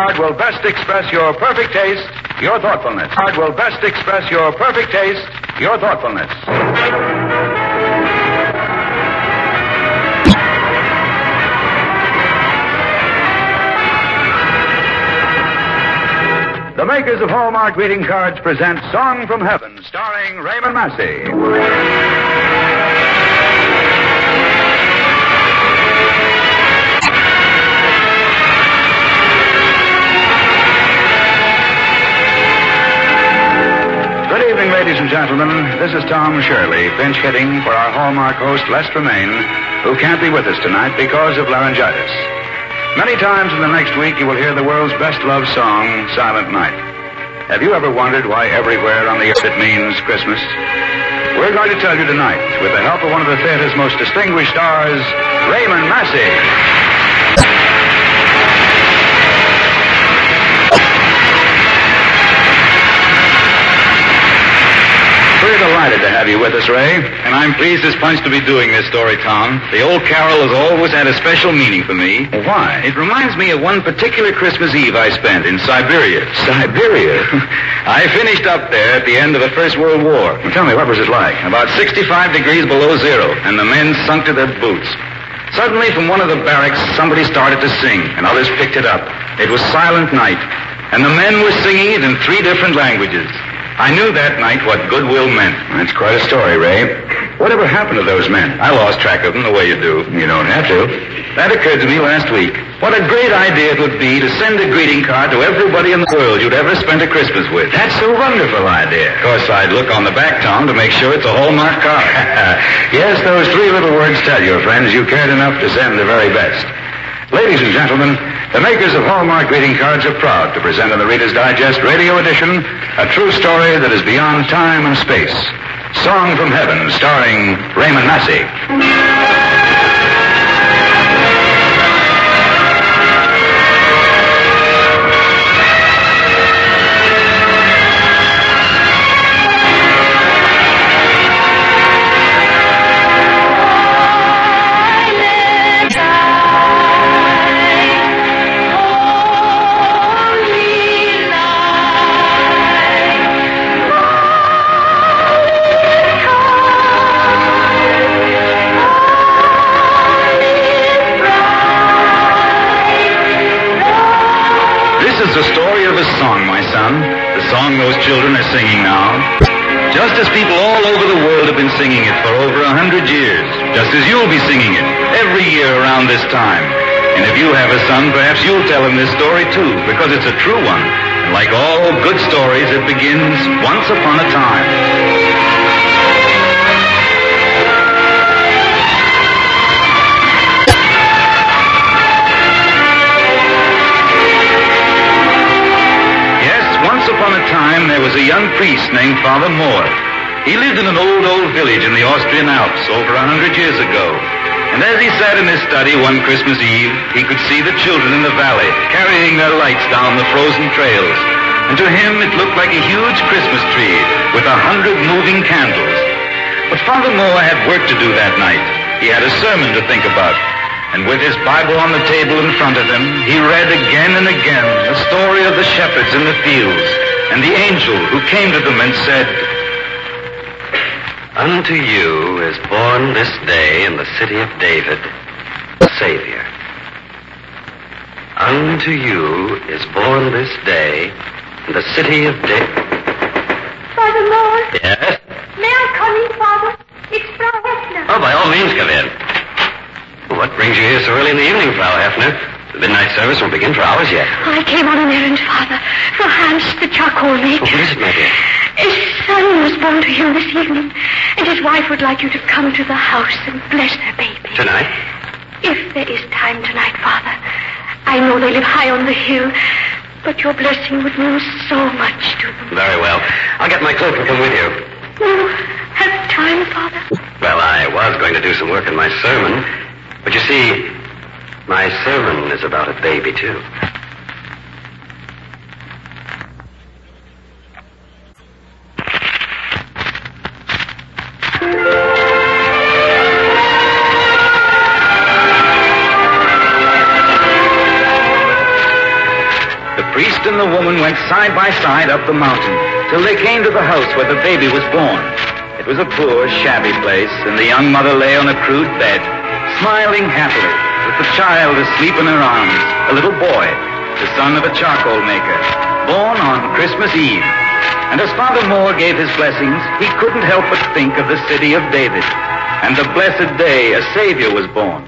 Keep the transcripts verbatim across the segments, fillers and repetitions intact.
card will best express your perfect taste, your thoughtfulness. Card will best express your perfect taste, your thoughtfulness. The makers of Hallmark greeting cards present Song from Heaven, starring Raymond Massey. Good evening, ladies and gentlemen. This is Tom Shirley, pinch hitting for our Hallmark host, Les Tremaine, who can't be with us tonight because of laryngitis. Many times in the next week, you will hear the world's best-loved song, Silent Night. Have you ever wondered why everywhere on the earth it means Christmas? We're going to tell you tonight, with the help of one of the theater's most distinguished stars, Raymond Massey. We're delighted to have you with us, Ray. And I'm pleased as punch to be doing this story, Tom. The old carol has always had a special meaning for me. Well, why? It reminds me of one particular Christmas Eve I spent in Siberia. Siberia? I finished up there at the end of the First World War. Well, tell me, what was it like? About sixty-five degrees below zero, and the men sunk to their boots. Suddenly, from one of the barracks, somebody started to sing, and others picked it up. It was Silent Night, and the men were singing it in three different languages. I knew that night what goodwill meant. That's quite a story, Ray. Whatever happened to those men? I lost track of them the way you do. You don't have to. That occurred to me last week. What a great idea it would be to send a greeting card to everybody in the world you'd ever spent a Christmas with. That's a wonderful idea. Of course, I'd look on the back, Tom, to make sure it's a Hallmark card. Yes, those three little words tell your friends you cared enough to send the very best. Ladies and gentlemen, the makers of Hallmark greeting cards are proud to present in the Reader's Digest Radio Edition a true story that is beyond time and space. Song from Heaven, starring Raymond Massey. Children are singing now, just as people all over the world have been singing it for over a hundred years, just as you'll be singing it every year around this time. And if you have a son, perhaps you'll tell him this story too, because it's a true one. And like all good stories, it begins once upon a time. There was a young priest named Father Moore. He lived in an old, old village in the Austrian Alps over a hundred years ago. And as he sat in his study one Christmas Eve, he could see the children in the valley carrying their lights down the frozen trails. And to him, it looked like a huge Christmas tree with a hundred moving candles. But Father Moore had work to do that night. He had a sermon to think about. And with his Bible on the table in front of him, he read again and again the story of the shepherds in the fields, and the angel who came to them and said, "Unto you is born this day in the city of David a Savior. Unto you is born this day in the city of David." Father Moore? Yes? May I come in, Father? It's Frau Hefner. Oh, by all means, come in. Well, what brings you here so early in the evening, Frau Hefner? The midnight service won't begin for hours yet. I came on an errand, Father, for Hans, the charcoal maker. Oh, what is it, my dear? His son was born to him this evening, and his wife would like you to come to the house and bless their baby. Tonight? If there is time tonight, Father. I know they live high on the hill, but your blessing would mean so much to them. Very well. I'll get my cloak and come with you. You have time, Father? Well, I was going to do some work in my sermon, but you see, my sermon is about a baby, too. The priest and the woman went side by side up the mountain till they came to the house where the baby was born. It was a poor, shabby place, and the young mother lay on a crude bed, smiling happily, with the child asleep in her arms, a little boy, the son of a charcoal maker, born on Christmas Eve. And as Father Moore gave his blessings, he couldn't help but think of the city of David, and the blessed day a Savior was born.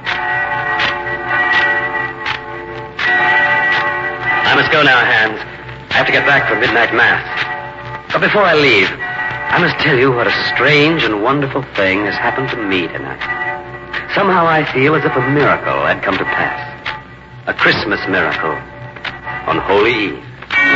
I must go now, Hans. I have to get back for midnight mass. But before I leave, I must tell you what a strange and wonderful thing has happened to me tonight. Somehow I feel as if a miracle had come to pass. A Christmas miracle on Holy Eve.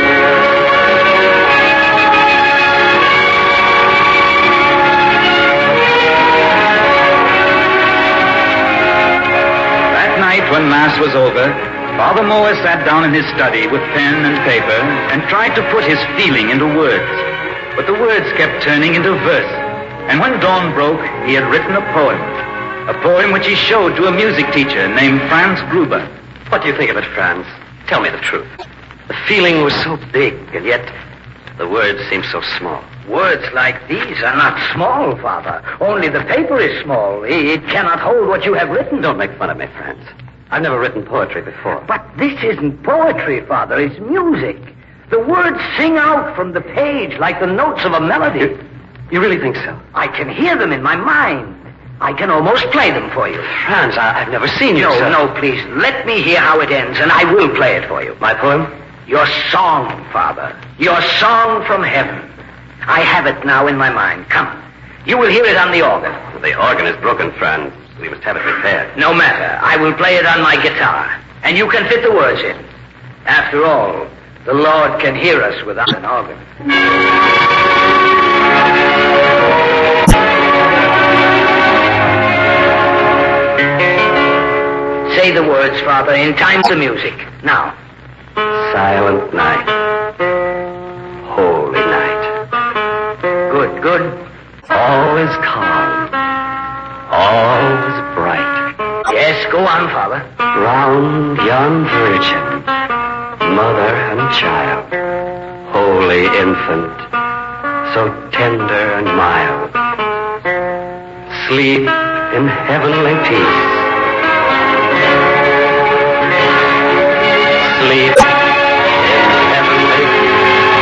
That night when Mass was over, Father Moore sat down in his study with pen and paper and tried to put his feeling into words. But the words kept turning into verse. And when dawn broke, he had written a poem. A poem which he showed to a music teacher named Franz Gruber. What do you think of it, Franz? Tell me the truth. The feeling was so big, and yet the words seemed so small. Words like these are not small, Father. Only the paper is small. It cannot hold what you have written. Don't make fun of me, Franz. I've never written poetry before. But this isn't poetry, Father. It's music. The words sing out from the page like the notes of a melody. You, you really think so? I can hear them in my mind. I can almost play them for you. Franz, I, I've never seen you, No, sir. no, please. Let me hear how it ends, and I will play it for you. My poem? Your song, Father. Your song from heaven. I have it now in my mind. Come. You will hear it on the organ. The organ is broken, Franz. We must have it repaired. No matter. I will play it on my guitar, and you can fit the words in. After all, the Lord can hear us without an organ. Say the words, Father, in time to music. Now. Silent night. Holy night. Good, good. All is calm. All is bright. Yes, go on, Father. Round yon virgin, mother and child, holy infant, so tender and mild, sleep in heavenly peace. Sleep in heavenly peace.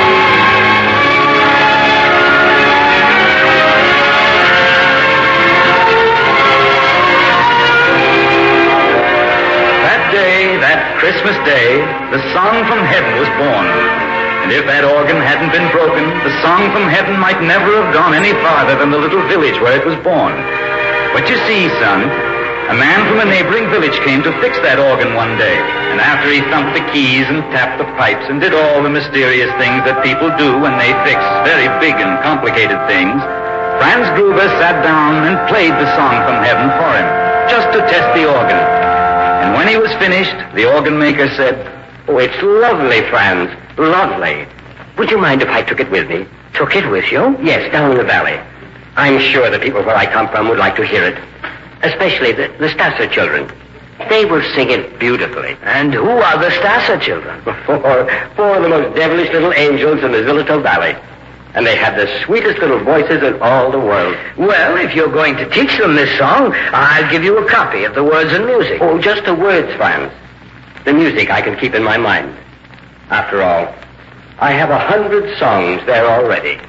That day, that Christmas day, the song from heaven was born. And if that organ hadn't been broken, the song from heaven might never have gone any farther than the little village where it was born. But you see, son, a man from a neighboring village came to fix that organ one day. And after he thumped the keys and tapped the pipes and did all the mysterious things that people do when they fix very big and complicated things, Franz Gruber sat down and played the song from heaven for him, just to test the organ. And when he was finished, the organ maker said, Oh, it's lovely, Franz. Lovely. Would you mind if I took it with me? Took it with you? Yes, down in the valley. I'm sure the people where I come from would like to hear it. Especially the, the Stasser children. They will sing it beautifully. And who are the Stasser children? Four, four of the most devilish little angels in the Zillertal Valley. And they have the sweetest little voices in all the world. Well, if you're going to teach them this song, I'll give you a copy of the words and music. Oh, just the words, Franz. The music I can keep in my mind. After all, I have a hundred songs there already.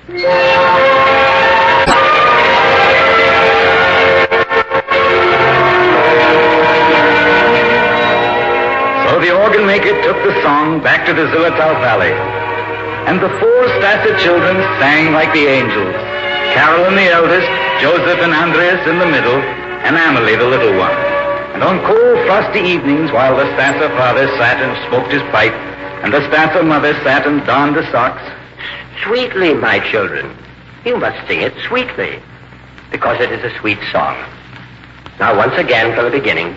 So the organ maker took the song back to the Zillertal Valley. And the four Stasser children sang like the angels. Carolyn the eldest, Joseph and Andreas in the middle, and Amalie the little one. And on cold, frosty evenings, while the Stasser father sat and smoked his pipe, and the Stasser mother sat and darned the socks. Sweetly, my children. You must sing it sweetly, because it is a sweet song. Now, once again, from the beginning.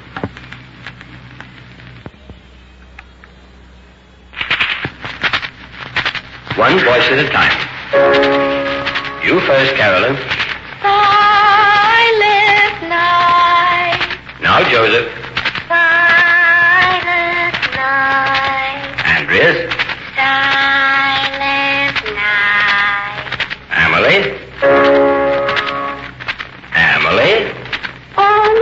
One voice at a time. You first, Carolyn. Silent night. Now, Joseph. Silent night. Andrea. is. Silent night. Emily? Emily? Oh,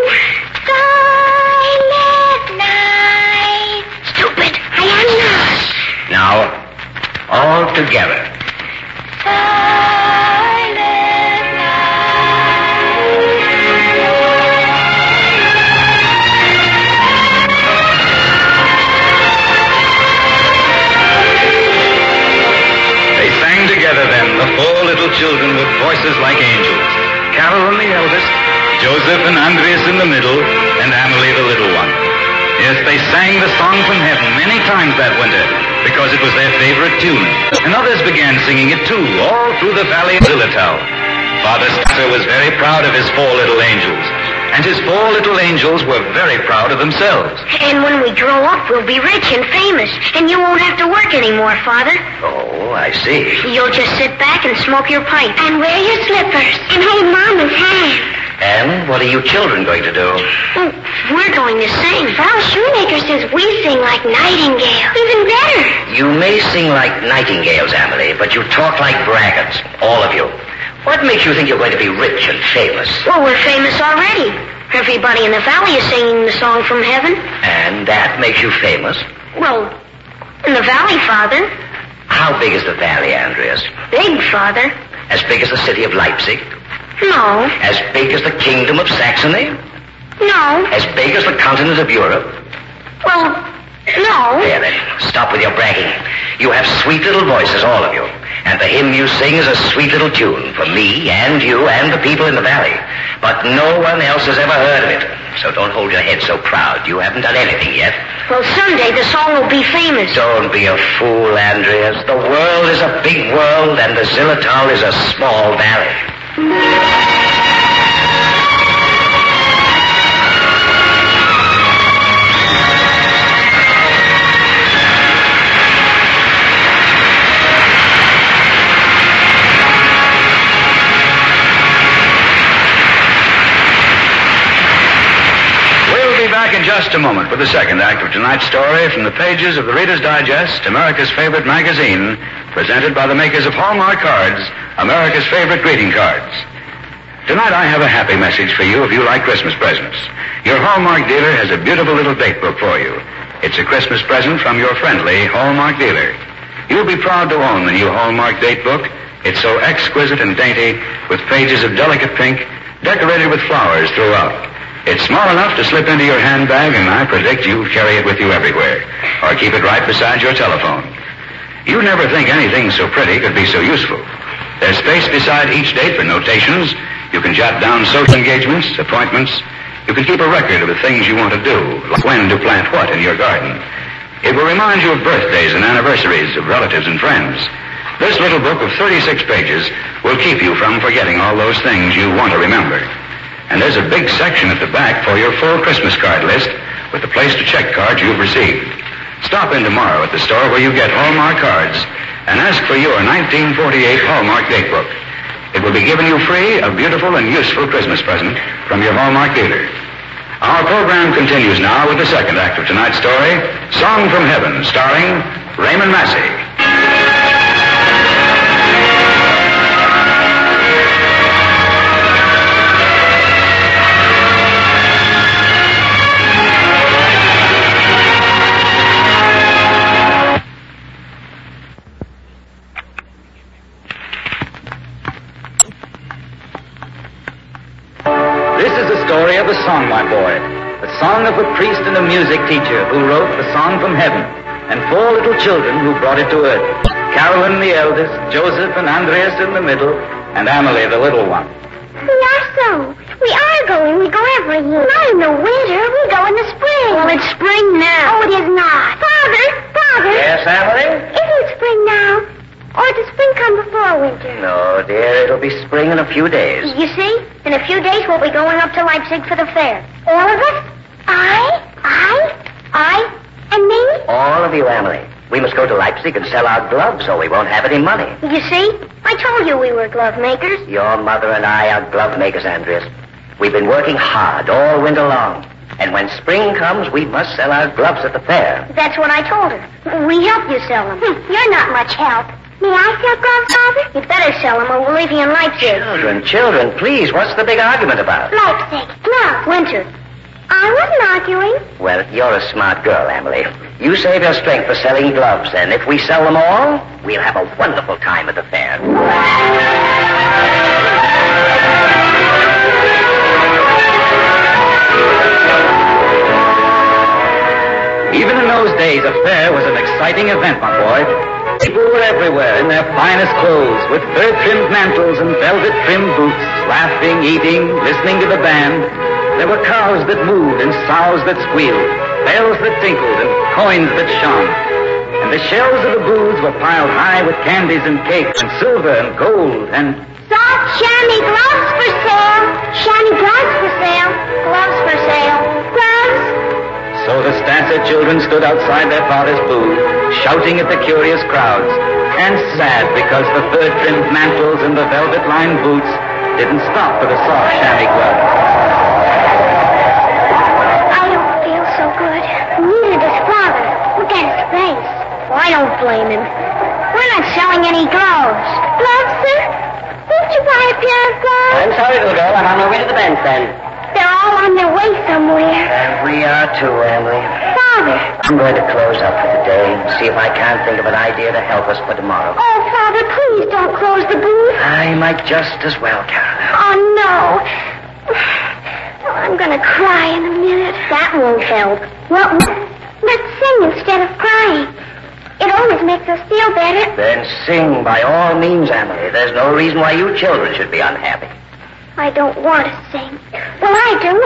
silent night. Stupid. I am not. Now, all together. Silent They sang together then, the four little children with voices like angels. Carol the eldest, Joseph and Andreas in the middle, and Amalie the little one. Yes, they sang the song from heaven many times that winter because it was their favorite tune. And others began singing it too, all through the valley of Zillertal. Father Stasser was very proud of his four little angels, and his four little angels were very proud of themselves. And when we grow up, we'll be rich and famous, and you won't have to work anymore, Father. Oh, I see. You'll just sit back and smoke your pipe. And wear your slippers. And hold Mama's hand. And what are you children going to do? Oh, we're going to sing. Frau Shoemaker says we sing like nightingales. Even better. You may sing like nightingales, Emily, but you talk like braggarts, all of you. What makes you think you're going to be rich and famous? Well, we're famous already. Everybody in the valley is singing the song from heaven. And that makes you famous? Well, in the valley, Father. How big is the valley, Andreas? Big, Father. As big as the city of Leipzig? No. As big as the kingdom of Saxony? No. As big as the continent of Europe? Well, no. There then, stop with your bragging. You have sweet little voices, all of you. And the hymn you sing is a sweet little tune for me and you and the people in the valley. But no one else has ever heard of it. So don't hold your head so proud. You haven't done anything yet. Well, someday the song will be famous. Don't be a fool, Andreas. The world is a big world and the Zillertal is a small valley. Back in just a moment with the second act of tonight's story from the pages of the Reader's Digest, America's favorite magazine, presented by the makers of Hallmark cards, America's favorite greeting cards. Tonight I have a happy message for you if you like Christmas presents. Your Hallmark dealer has a beautiful little date book for you. It's a Christmas present from your friendly Hallmark dealer. You'll be proud to own the new Hallmark date book. It's so exquisite and dainty, with pages of delicate pink, decorated with flowers throughout. It's small enough to slip into your handbag, and I predict you'll carry it with you everywhere, or keep it right beside your telephone. You never think anything so pretty could be so useful. There's space beside each date for notations. You can jot down social engagements, appointments. You can keep a record of the things you want to do, like when to plant what in your garden. It will remind you of birthdays and anniversaries of relatives and friends. This little book of thirty-six pages will keep you from forgetting all those things you want to remember. And there's a big section at the back for your full Christmas card list with the place to check cards you've received. Stop in tomorrow at the store where you get Hallmark cards and ask for your nineteen forty-eight Hallmark date book. It will be given you free, a beautiful and useful Christmas present from your Hallmark dealer. Our program continues now with the second act of tonight's story, Song from Heaven, starring Raymond Massey. Of a song, my boy. The song of a priest and a music teacher who wrote the song from heaven, and four little children who brought it to earth. Carolyn the eldest, Joseph and Andreas in the middle, and Amalie the little one. We are so. We are going. We go every year. Not in the winter. We go in the spring. Well, it's spring now. Oh, it is not. Father, Father. Yes, Amalie? Isn't it spring now? Or does spring come before winter? No, dear, it'll be spring in a few days. You see? In a few days we'll be going up to Leipzig for the fair. All of us? I? I? I? And me? All of you, Emily. We must go to Leipzig and sell our gloves or we won't have any money. You see? I told you we were glove makers. Your mother and I are glove makers, Andreas. We've been working hard all winter long. And when spring comes, we must sell our gloves at the fair. That's what I told her. We help you sell them. Hm, you're not much help. May I sell gloves, Father? You better sell them or we'll leave you in Leipzig. Children, children, please, what's the big argument about? Leipzig, gloves. Winter. I wasn't arguing. Well, you're a smart girl, Emily. You save your strength for selling gloves, and if we sell them all, we'll have a wonderful time at the fair. Even in those days, a fair was an exciting event, my boy. People were everywhere in their finest clothes, with fur-trimmed mantles and velvet-trimmed boots, laughing, eating, listening to the band. There were cows that moved and sows that squealed, bells that tinkled and coins that shone. And the shelves of the booths were piled high with candies and cakes and silver and gold and... Soft chamois gloves for sale. Chamois gloves for sale. Gloves for sale. Gloves. So the Stancer children stood outside their father's booth, shouting at the curious crowds, and sad because the fur-trimmed mantles and the velvet-lined boots didn't stop for the soft chamois gloves. I don't feel so good. Neither does Father. Look at his face. Well, I don't blame him. We're not selling any gloves. Gloves, sir? Didn't you buy a pair of gloves? I'm sorry, little girl. I'm on my way to the bandstand. They're all on their way somewhere. And we are too, Emily. Father. I'm going to close up for today and see if I can't think of an idea to help us for tomorrow. Oh, Father, please don't close the booth. I might just as well, Carolyn. Oh, no. Oh, I'm going to cry in a minute. That won't help. Well, let's sing instead of crying. It always makes us feel better. Then sing by all means, Emily. There's no reason why you children should be unhappy. I don't want to sing. Well, I do.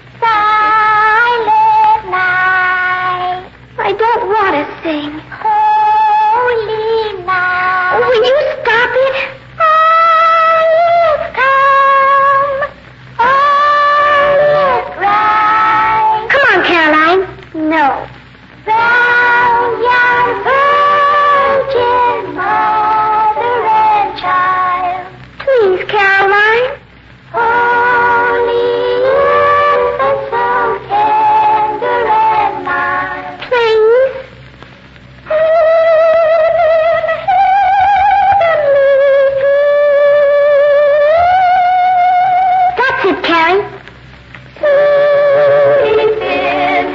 Silent night. I don't want to sing. Holy night. Oh, will you stop it? All is calm. All is bright. Come on, Caroline. No. Thou young virgin mother and child. Please, Caroline. Holy infant, so tender and mild. Please. That's it, Carrie. Sleep in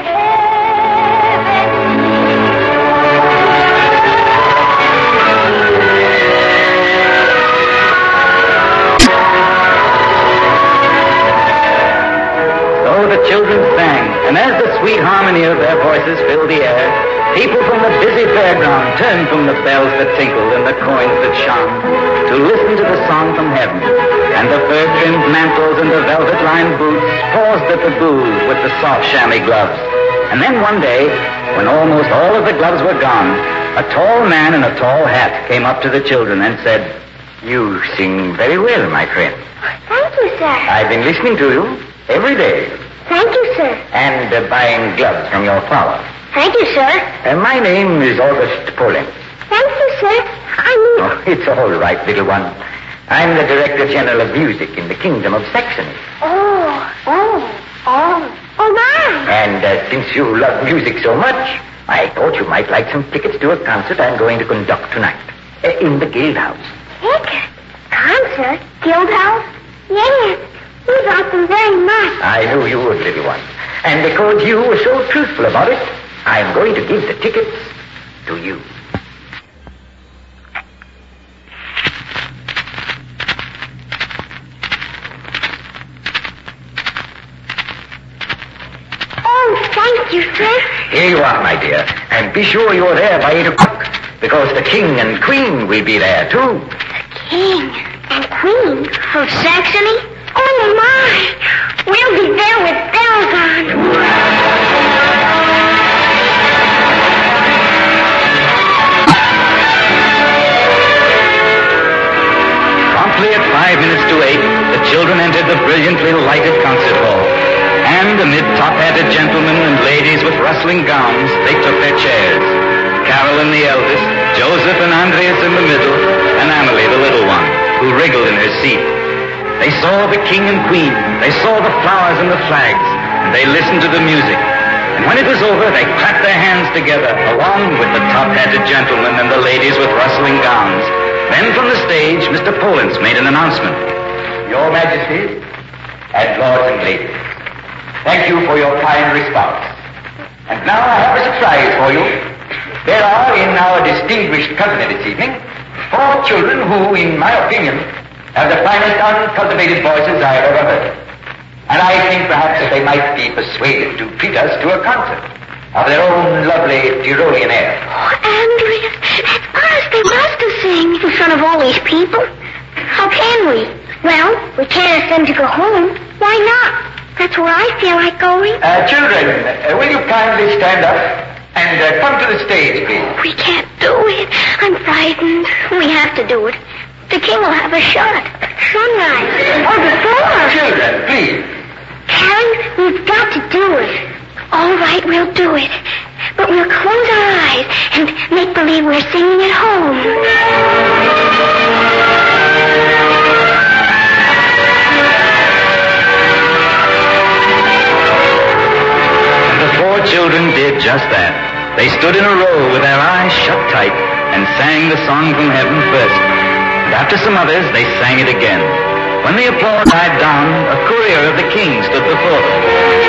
Children sang, and as the sweet harmony of their voices filled the air, people from the busy fairground turned from the bells that tinkled and the coins that shone to listen to the song from heaven. And the fur-trimmed mantles and the velvet-lined boots paused at the booth with the soft chamois gloves. And then one day, when almost all of the gloves were gone, a tall man in a tall hat came up to the children and said, "You sing very well, my friend. Thank you, sir. I've been listening to you every day. Thank you, sir. And uh, buying gloves from your father. Thank you, sir. Uh, my name is August Poland. Thank you, sir. I mean... Oh, it's all right, little one. I'm the Director General of Music in the Kingdom of Saxony. Oh, oh, oh, oh, my. And uh, since you love music so much, I thought you might like some tickets to a concert I'm going to conduct tonight uh, in the Guildhouse. Ticket? Concert? Guildhouse? Yes. We want them very much. I knew you would, little one. And because you were so truthful about it, I'm going to give the tickets to you. Oh, thank you, sir. Here you are, my dear. And be sure you're there by eight o'clock, because the king and queen will be there, too. The king and queen of Saxony? Oh, my. We'll be there with bells on. Promptly at five minutes to eight, the children entered the brilliantly lighted concert hall. And amid top-hatted gentlemen and ladies with rustling gowns, they took their chairs. Carolyn, the eldest, Joseph and Andreas in the middle, and Amelie, the little one, who wriggled in her seat. They saw the king and queen. They saw the flowers and the flags. And and they listened to the music. And when it was over, they clapped their hands together, along with the top-hatted gentlemen and the ladies with rustling gowns. Then from the stage, Mister Pollens made an announcement. Your Majesties and lords and ladies, thank you for your kind response. And now I have a surprise for you. There are in our distinguished company this evening four children who, in my opinion, have the finest uncultivated voices I have ever heard. And I think perhaps that they might be persuaded to treat us to a concert of their own lovely Tyrolean air. Oh, Andrea, that's us. They must have sing in front of all these people. How can we? Well, we can't ask them to go home. Why not? That's where I feel like going. Uh, children, uh, will you kindly stand up and uh, come to the stage, please? We can't do it. I'm frightened. We have to do it. The king will have a shot. Sunrise. Or before. Children, please. Karen, we've got to do it. All right, we'll do it. But we'll close our eyes and make believe we're singing at home. And the four children did just that. They stood in a row with their eyes shut tight and sang the song from heaven first. And after some others, they sang it again. When the applause died down, a courier of the king stood before them.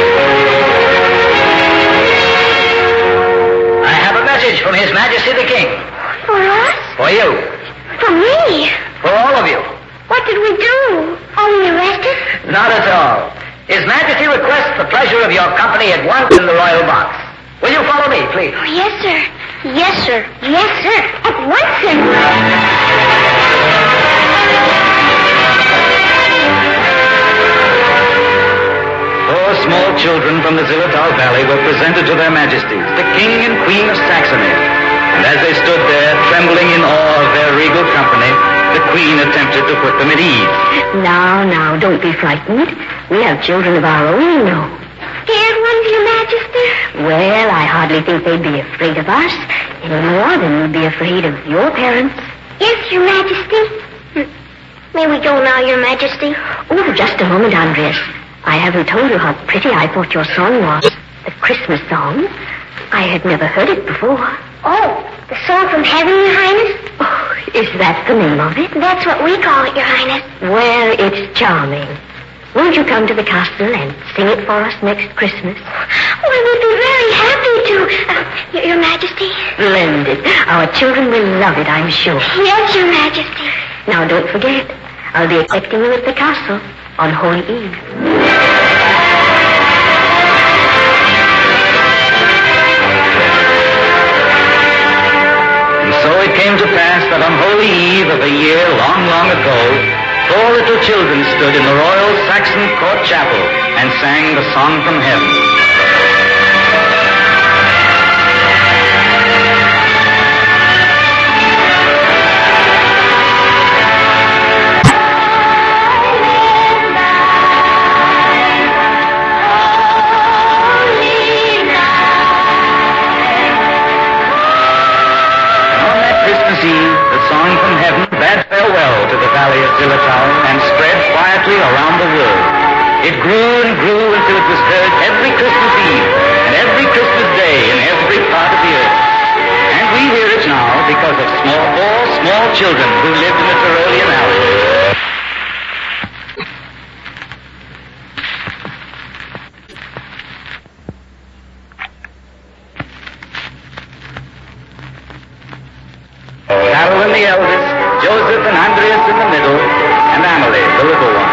I have a message from His Majesty the King. For us? For you. For me? For all of you. What did we do? Only arrested? Not at all. His Majesty requests the pleasure of your company at once in the royal box. Will you follow me, please? Oh, yes, sir. Yes, sir. Yes, sir. At once, sir. Four small children from the Zillertal Valley were presented to their majesties, the king and queen of Saxony. And as they stood there, trembling in awe of their regal company, the queen attempted to put them at ease. Now, now, don't be frightened. We have children of our own, you know. Scared ones, Your Majesty? Well, I hardly think they'd be afraid of us any more than we'd be afraid of your parents. Yes, Your Majesty. May we go now, Your Majesty? Oh, just a moment, Andres. I haven't told you how pretty I thought your song was. The Christmas song. I had never heard it before. Oh, the song from heaven, Your Highness? Oh, is that the name of it? That's what we call it, Your Highness. Well, it's charming. Won't you come to the castle and sing it for us next Christmas? We would be very happy to, uh, Your, Your Majesty. Splendid. Our children will love it, I'm sure. Yes, Your Majesty. Now, don't forget, I'll be expecting you at the castle on Holy Eve. And so it came to pass that on Holy Eve of a year long, long ago, four little children stood in the royal Saxon court chapel and sang the song from heaven. Zillertal and spread quietly around the world. It grew and grew until it was heard every Christmas Eve and every Christmas Day in every part of the earth. And we hear it now because of small, four small children who lived in the Tyrolean Valley. Carolyn the eldest, Joseph and Andreas in the middle, and Amelie, the little one.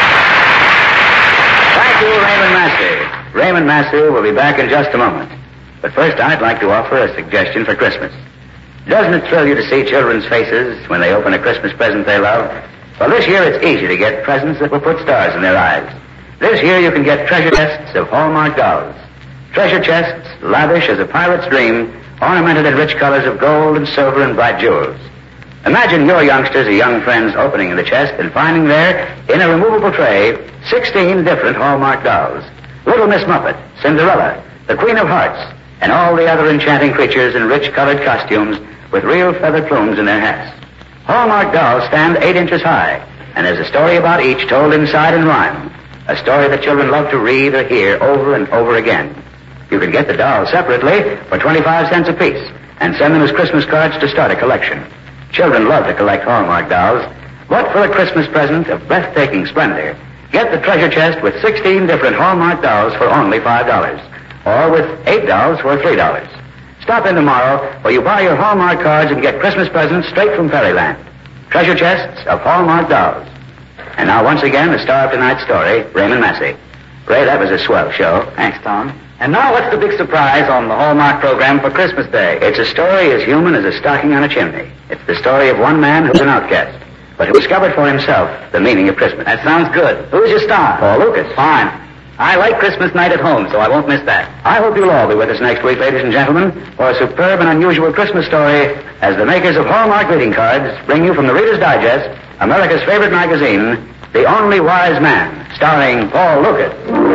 Raymond Massey will be back in just a moment. But first, I'd like to offer a suggestion for Christmas. Doesn't it thrill you to see children's faces when they open a Christmas present they love? Well, this year it's easy to get presents that will put stars in their eyes. This year you can get treasure chests of Hallmark dolls. Treasure chests, lavish as a pirate's dream, ornamented in rich colors of gold and silver and bright jewels. Imagine your youngsters or young friends opening the chest and finding there, in a removable tray, sixteen different Hallmark dolls. Little Miss Muffet, Cinderella, the Queen of Hearts, and all the other enchanting creatures in rich colored costumes with real feather plumes in their hats. Hallmark dolls stand eight inches high, and there's a story about each told inside in rhyme. A story that children love to read or hear over and over again. You can get the dolls separately for twenty-five cents apiece and send them as Christmas cards to start a collection. Children love to collect Hallmark dolls, but for a Christmas present of breathtaking splendor, get the treasure chest with sixteen different Hallmark dolls for only five dollars, or with eight dolls for three dollars. Stop in tomorrow where you buy your Hallmark cards and get Christmas presents straight from Fairyland. Treasure chests of Hallmark dolls. And now, once again, the star of tonight's story, Raymond Massey. Ray, that was a swell show. Thanks, Tom. And now, what's the big surprise on the Hallmark program for Christmas Day? It's a story as human as a stocking on a chimney. It's the story of one man who's an outcast, but who discovered for himself the meaning of Christmas. That sounds good. Who's your star? Paul Lucas. Fine. I like Christmas night at home, so I won't miss that. I hope you'll all be with us next week, ladies and gentlemen, for a superb and unusual Christmas story as the makers of Hallmark greeting cards bring you from the Reader's Digest, America's favorite magazine, The Only Wise Man, starring Paul Lucas.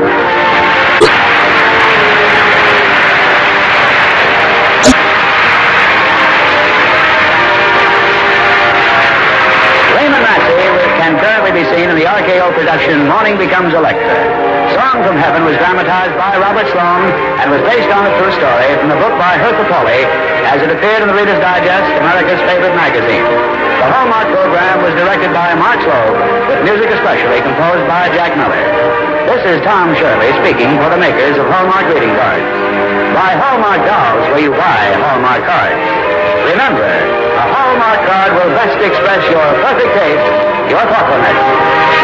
Raymond Massey can currently be seen in the R K O production Morning Becomes Electra. Song from Heaven was dramatized by Robert Sloan and was based on a true story from the book by Hertha Pauli as it appeared in the Reader's Digest, America's favorite magazine. The Hallmark program was directed by Mark Sloan, with music especially composed by Jack Miller. This is Tom Shirley speaking for the makers of Hallmark greeting cards. Buy Hallmark dolls where you buy Hallmark cards. Remember, a Hallmark card will best express your perfect taste, your thoughtfulness.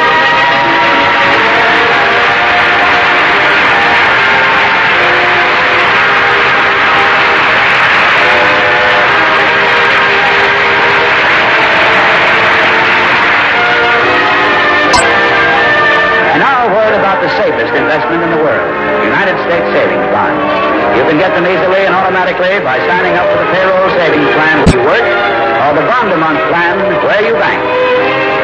The safest investment in the world, United States Savings Bonds. You can get them easily and automatically by signing up for the payroll savings plan where you work or the bond-a-month plan where you bank.